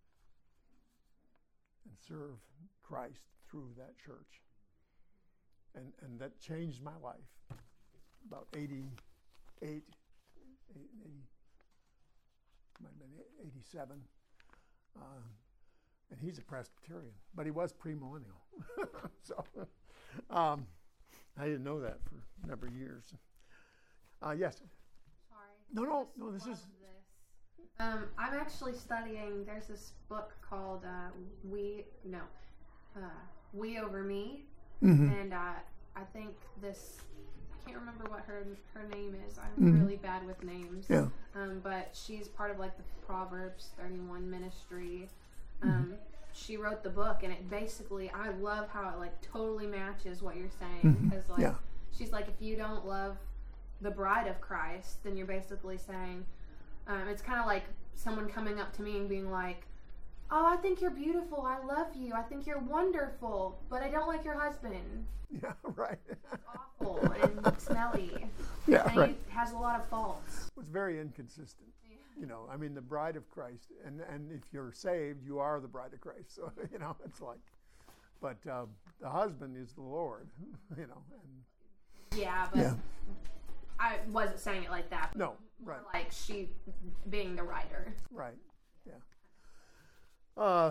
and serve Christ through that church. And and that changed my life. About eighty-eight, eighty, might have been eighty-seven. Uh, and he's a Presbyterian, but he was premillennial. so um, I didn't know that for a number of years. Uh, yes?
Sorry.
No, no,
Just
no, this
love
is...
This. Um, I'm actually studying, there's this book called uh, We, no, uh, We Over Me.
Mm-hmm.
And uh, I think this, I can't remember what her her name is. I'm
Mm-hmm.
really bad with names.
Yeah.
Um, but she's part of like the Proverbs thirty-one ministry. Um,
Mm-hmm.
She wrote the book, and it basically, I love how it like totally matches what you're saying.
Mm-hmm.
Because like,
Yeah.
she's like, if you don't love the bride of Christ, then you're basically saying, um, it's kind of like someone coming up to me and being like, oh, I think you're beautiful. I love you. I think you're wonderful, but I don't like your husband.
Yeah, right.
Awful and smelly.
Yeah,
and
right.
he has a lot of faults.
It's very inconsistent.
Yeah.
You know, I mean, the bride of Christ, and, and if you're saved, you are the bride of Christ. So, you know, it's like, but uh, the husband is the Lord, you know. And
Yeah, but
yeah.
I wasn't saying it like that.
No,
More
right.
like she being the writer.
Right, yeah. Uh,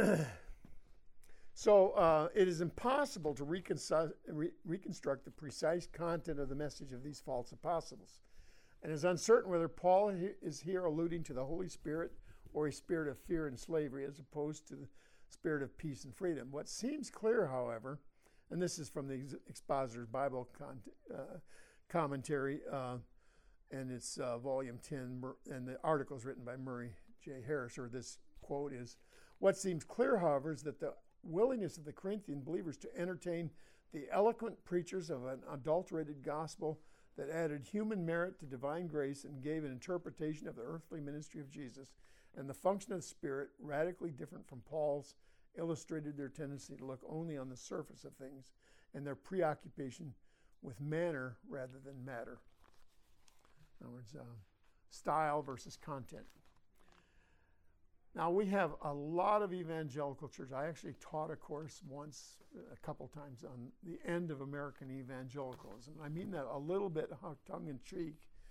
so uh, it is impossible to reconstru- re- reconstruct the precise content of the message of these false apostles. And it's uncertain whether Paul he- is here alluding to the Holy Spirit or a spirit of fear and slavery as opposed to the spirit of peace and freedom. What seems clear, however, and this is from the Ex- Expositor's Bible con- uh, commentary, uh, and it's uh, volume ten, and the article is written by Murray J. Harris, or this quote is, "What seems clear, however, is that the willingness of the Corinthian believers to entertain the eloquent preachers of an adulterated gospel that added human merit to divine grace and gave an interpretation of the earthly ministry of Jesus and the function of the Spirit radically different from Paul's illustrated their tendency to look only on the surface of things and their preoccupation with manner rather than matter." In other words, uh, style versus content. Now, we have a lot of evangelical churches. I actually taught a course once, a couple times, on the end of American evangelicalism. I mean that a little bit tongue-in-cheek,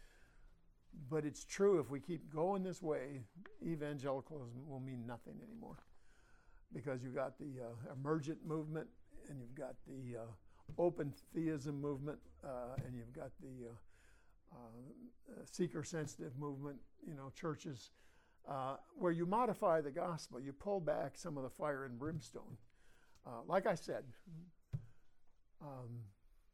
but it's true. If we keep going this way, evangelicalism will mean nothing anymore, because you've got the uh, emergent movement, and you've got the uh, open theism movement, uh, and you've got the uh, uh, seeker-sensitive movement, you know, churches Uh, where you modify the gospel, you pull back some of the fire and brimstone. Uh, like I said, um,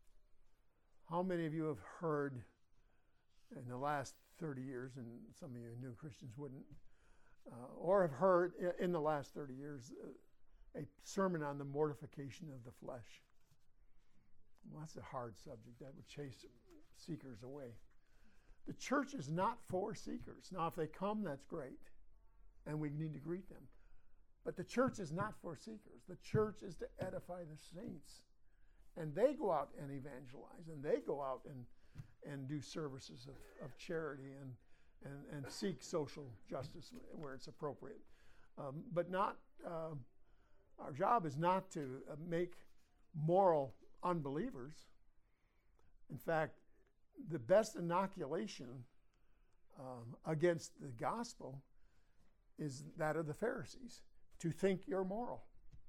how many of you have heard in the last thirty years, and some of you new Christians wouldn't, uh, or have heard in the last thirty years uh, a sermon on the mortification of the flesh? Well, that's a hard subject. That would chase seekers away. The church is not for seekers. Now, if they come, that's great, and we need to greet them. But the church is not for seekers. The church is to edify the saints. And they go out and evangelize, and they go out and, and do services of, of charity and, and, and seek social justice where it's appropriate. Um, but not, uh, our job is not to uh, make moral unbelievers. In fact, the best inoculation um, against the gospel is that of the Pharisees, to think you're moral.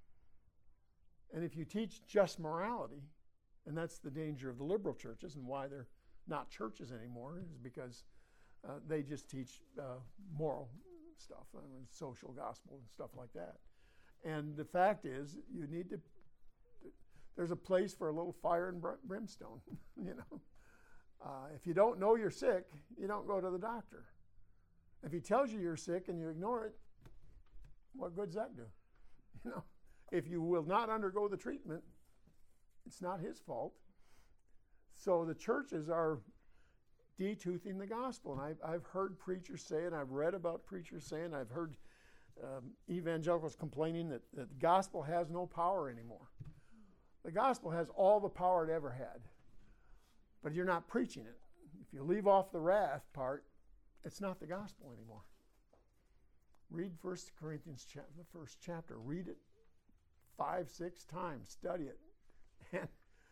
And if you teach just morality, and that's the danger of the liberal churches and why they're not churches anymore, is because uh, they just teach uh, moral stuff, I mean, social gospel and stuff like that. And the fact is, you need to, there's a place for a little fire and brimstone, you know. Uh, if you don't know you're sick, you don't go to the doctor. If he tells you you're sick and you ignore it, what good's that do? You know, if you will not undergo the treatment, it's not his fault. So the churches are de-toothing the gospel. And I've, I've heard preachers say, and I've read about preachers saying, I've heard um, evangelicals complaining that, that the gospel has no power anymore. The gospel has all the power it ever had. But you're not preaching it. If you leave off the wrath part, it's not the gospel anymore. Read First Corinthians, cha- the first chapter. Read it five, six times. Study it. And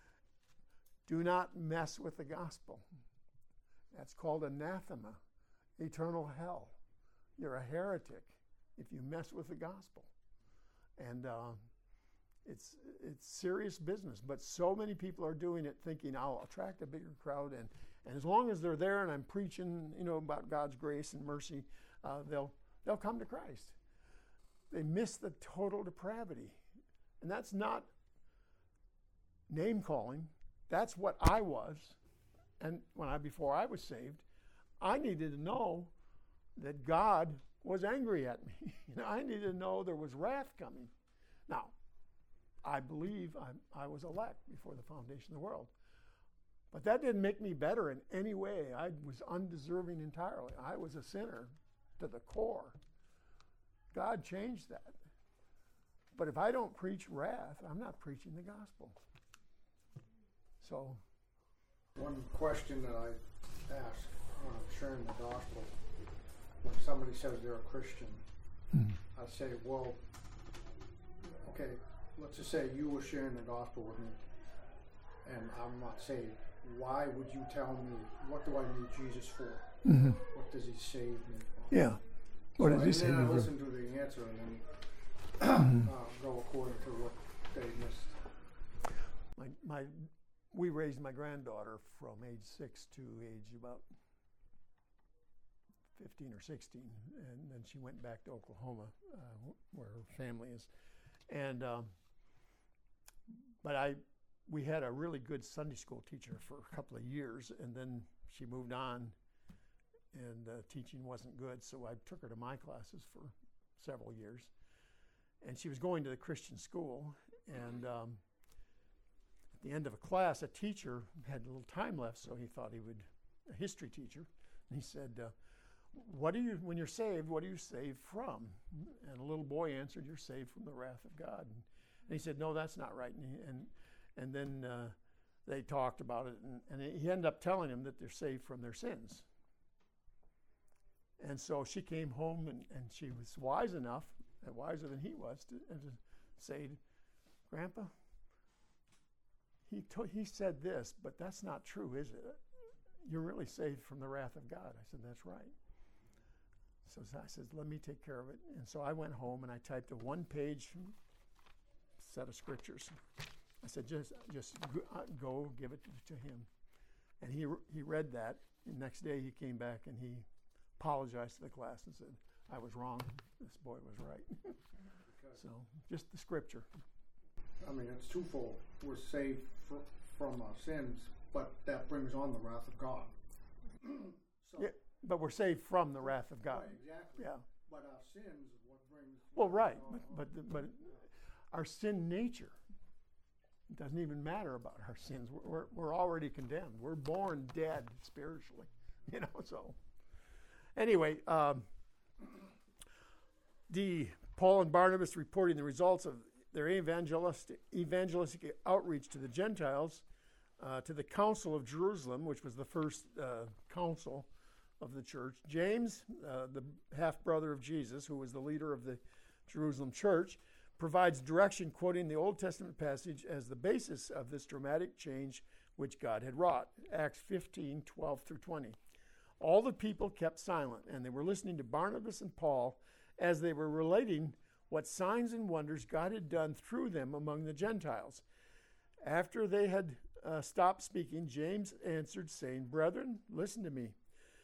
do not mess with the gospel. That's called anathema, eternal hell. You're a heretic if you mess with the gospel. And uh, It's it's serious business, but so many people are doing it thinking I'll attract a bigger crowd, and, and as long as they're there and I'm preaching, you know, about God's grace and mercy, uh, they'll they'll come to Christ. They miss the total depravity, and that's not name calling. That's what I was, and when I before I was saved, I needed to know that God was angry at me. You know, I needed to know there was wrath coming. Now, I believe I, I was elect before the foundation of the world. But that didn't make me better in any way. I was undeserving entirely. I was a sinner to the core. God changed that. But if I don't preach wrath, I'm not preaching the gospel. So,
one question that I ask when I'm sharing the gospel, when somebody says they're a Christian,
mm-hmm.
I say, well, okay, let's just say you were sharing the gospel with me, and I'm not saved. Why would you tell me, what do I need Jesus for?
Mm-hmm.
What does he save me for?
Yeah. What
so,
does he save
me for? And then I
for?
listen to the answer and then uh, go according to what they missed.
My, my, we raised my granddaughter from age six to age about fifteen or sixteen, and then she went back to Oklahoma, uh, where her family is. And um, but I, we had a really good Sunday school teacher for a couple of years, and then she moved on, and uh, teaching wasn't good, so I took her to my classes for several years. And she was going to the Christian school, and um, at the end of a class, a teacher had a little time left, so he thought he would, a history teacher, and he said, uh, what do you, when you're saved, what are you saved from? And a little boy answered, you're saved from the wrath of God. And, and he said, no, that's not right. And, he, and, and then uh, they talked about it, and, and he ended up telling him that they're saved from their sins. And so she came home, and, and she was wise enough, and wiser than he was, to, and to say, Grandpa, he, to, he said this, but that's not true, is it? You're really saved from the wrath of God. I said, that's right. So I said, let me take care of it. And so I went home and I typed a one-page set of scriptures. I said, just just go give it to him. And he he read that. The next day he came back and he apologized to the class and said, I was wrong. This boy was right. So just the scripture.
I mean, it's twofold. We're saved fr- from our sins, but that brings on the wrath of God. So,
yeah, but we're saved from the wrath of God.
right, exactly.
Yeah.
But our sins is what brings.
Well, right,
on-
but but but our sin nature, it doesn't even matter about our sins. We're we're, we're already condemned. We're born dead spiritually, you know. So anyway, um, the Paul and Barnabas reporting the results of their evangelistic evangelistic outreach to the Gentiles, uh, to the Council of Jerusalem, which was the first uh, council of the church. James, uh, the half-brother of Jesus, who was the leader of the Jerusalem church, provides direction quoting the Old Testament passage as the basis of this dramatic change which God had wrought. Acts fifteen, twelve through twenty. All the people kept silent, and they were listening to Barnabas and Paul as they were relating what signs and wonders God had done through them among the Gentiles. After they had uh, stopped speaking, James answered, saying, Brethren, listen to me.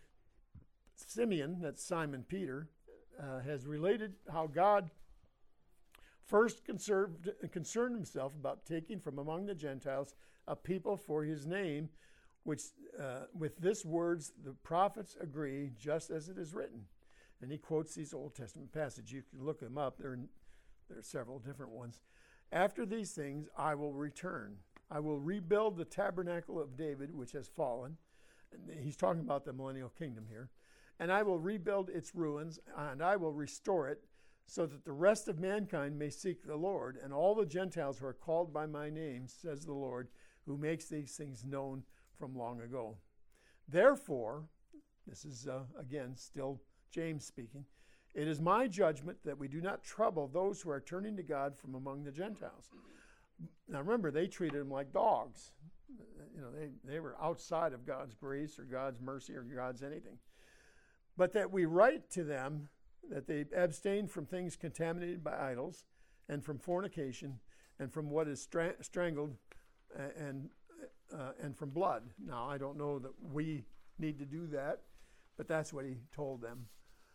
Simeon, that's Simon Peter, uh, has related how God first conserved, concerned himself about taking from among the Gentiles a people for his name, which uh, with this words the prophets agree, just as it is written. And he quotes these Old Testament passages. You can look them up. There are, there are several different ones. After these things, I will return. I will rebuild the tabernacle of David, which has fallen. And he's talking about the millennial kingdom here. And I will rebuild its ruins, and I will restore it, so that the rest of mankind may seek the Lord, and all the Gentiles who are called by my name, says the Lord, who makes these things known from long ago. Therefore, this is, uh, again, still James speaking, it is my judgment that we do not trouble those who are turning to God from among the Gentiles. Now remember, they treated them like dogs. You know, they, they were outside of God's grace or God's mercy or God's anything. But that we write to them that they abstain from things contaminated by idols and from fornication and from what is stra- strangled and, uh, and from blood. Now, I don't know that we need to do that, but that's what he told them.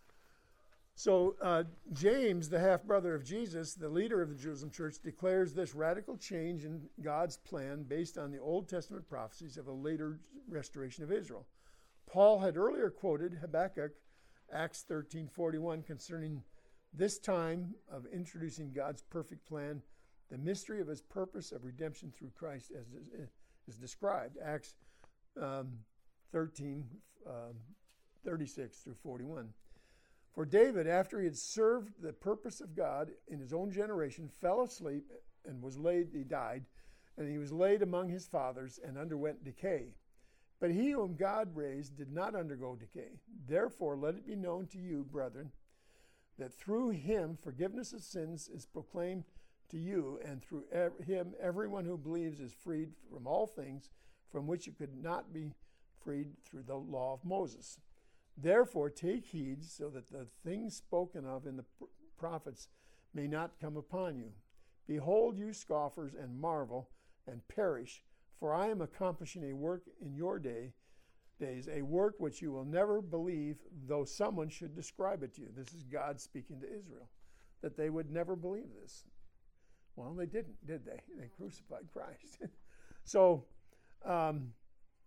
So uh, James, the half-brother of Jesus, the leader of the Jerusalem church, declares this radical change in God's plan based on the Old Testament prophecies of a later restoration of Israel. Paul had earlier quoted Habakkuk, Acts thirteen forty-one, concerning this time of introducing God's perfect plan, the mystery of his purpose of redemption through Christ as is described, Acts um, thirteen, um, thirty-six through forty-one. For David, after he had served the purpose of God in his own generation, fell asleep and was laid, he died, and he was laid among his fathers and underwent decay. But he whom God raised did not undergo decay. Therefore, let it be known to you, brethren, that through him forgiveness of sins is proclaimed to you, and through him everyone who believes is freed from all things from which you could not be freed through the law of Moses. Therefore, take heed so that the things spoken of in the prophets may not come upon you. Behold, you scoffers, and marvel, and perish, for I am accomplishing a work in your day, days, a work which you will never believe, though someone should describe it to you. This is God speaking to Israel, that they would never believe this. Well, they didn't, did they? They crucified Christ. so, um,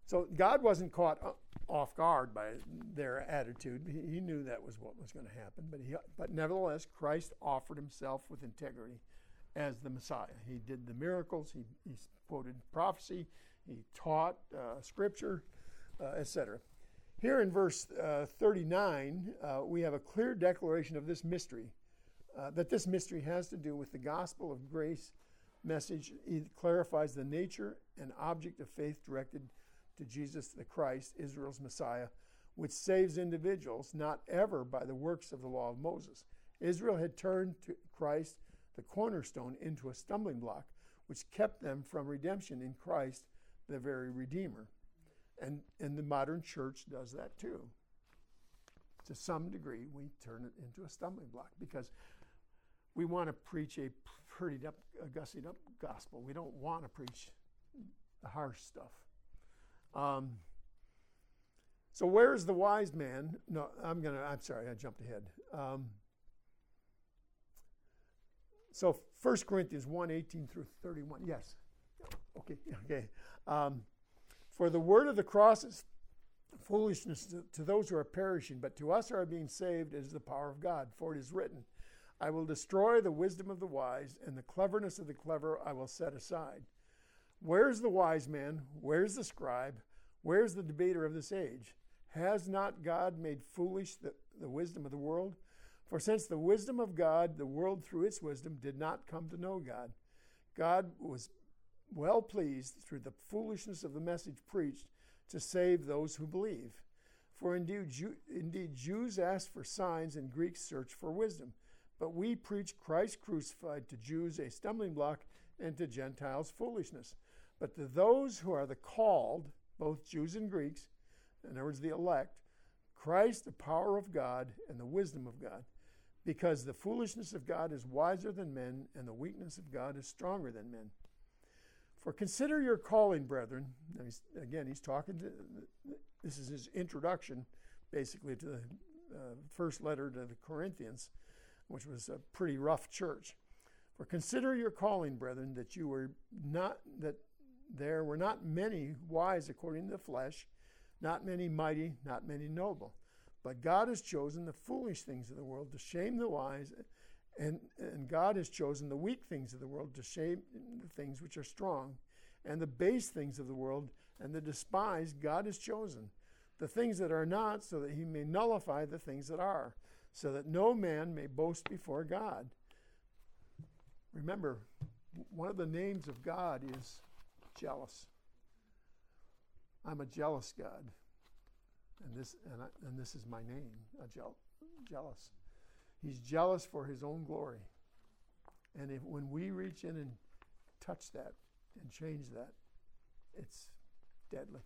So God wasn't caught off guard by their attitude. He, he knew that was what was going to happen. But, he, but nevertheless, Christ offered himself with integrity as the Messiah. He did the miracles. He, he quoted prophecy. He taught uh, Scripture, uh, et cetera. Here in verse uh, thirty-nine, uh, we have a clear declaration of this mystery, uh, that this mystery has to do with the gospel of grace message. It clarifies the nature and object of faith directed to Jesus the Christ, Israel's Messiah, which saves individuals, not ever by the works of the law of Moses. Israel had turned to Christ, the cornerstone, into a stumbling block, which kept them from redemption in Christ, the very Redeemer. And, and the modern church does that too. To some degree, we turn it into a stumbling block because we want to preach a prettied up, a gussied up gospel. We don't want to preach the harsh stuff. Um, so where's the wise man? No, I'm gonna. I'm sorry, I jumped ahead. Um, so First Corinthians one, eighteen through thirty-one. Yes. Okay. Okay. Um, For the word of the cross is foolishness to, to those who are perishing, but to us who are being saved is the power of God. For it is written, I will destroy the wisdom of the wise, and the cleverness of the clever I will set aside. Where's the wise man? Where's the scribe? Where's the debater of this age? Has not God made foolish the, the wisdom of the world? For since the wisdom of God, the world through its wisdom did not come to know God, God was well pleased through the foolishness of the message preached to save those who believe. For indeed, Jew, indeed Jews ask for signs and Greeks search for wisdom. But we preach Christ crucified, to Jews a stumbling block and to Gentiles foolishness. But to those who are the called, both Jews and Greeks, in other words the elect, Christ the power of God and the wisdom of God. Because the foolishness of God is wiser than men, and the weakness of God is stronger than men. For consider your calling, brethren. He's, again, he's talking to, this is his introduction, basically, to the uh, first letter to the Corinthians, which was a pretty rough church. For consider your calling, brethren, that you were not, that there were not many wise according to the flesh, not many mighty, not many noble. But God has chosen the foolish things of the world to shame the wise, And, and God has chosen the weak things of the world to shame the things which are strong, and the base things of the world and the despised God has chosen, the things that are not, so that he may nullify the things that are, so that no man may boast before God. Remember, one of the names of God is jealous. I'm a jealous God, and this and, I, and this is my name, a jeal, jealous. He's jealous for his own glory. And if, when we reach in and touch that and change that, it's deadly.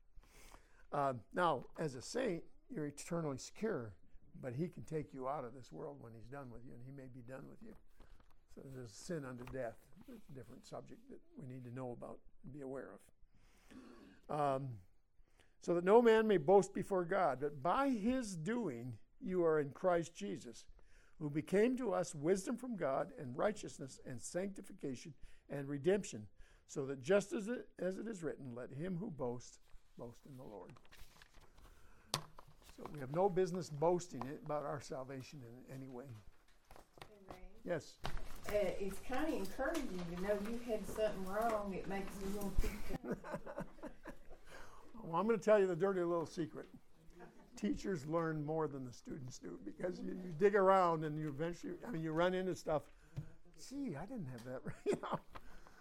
Uh, now, as a saint, you're eternally secure, but he can take you out of this world when he's done with you, and he may be done with you. So there's sin unto death. It's a different subject that we need to know about and be aware of. Um, so that no man may boast before God, but by his doing you are in Christ Jesus, who became to us wisdom from God and righteousness and sanctification and redemption, so that just as it, as it is written, let him who boasts, boast in the Lord. So we have no business boasting about our salvation in any way. Yes?
Uh, it's kind of encouraging to know you had something wrong. It makes you want to.
Well, I'm going to tell you the dirty little secret. Teachers learn more than the students do, because you, you dig around and you eventually, I mean, you run into stuff. Gee, I didn't have that right. You know,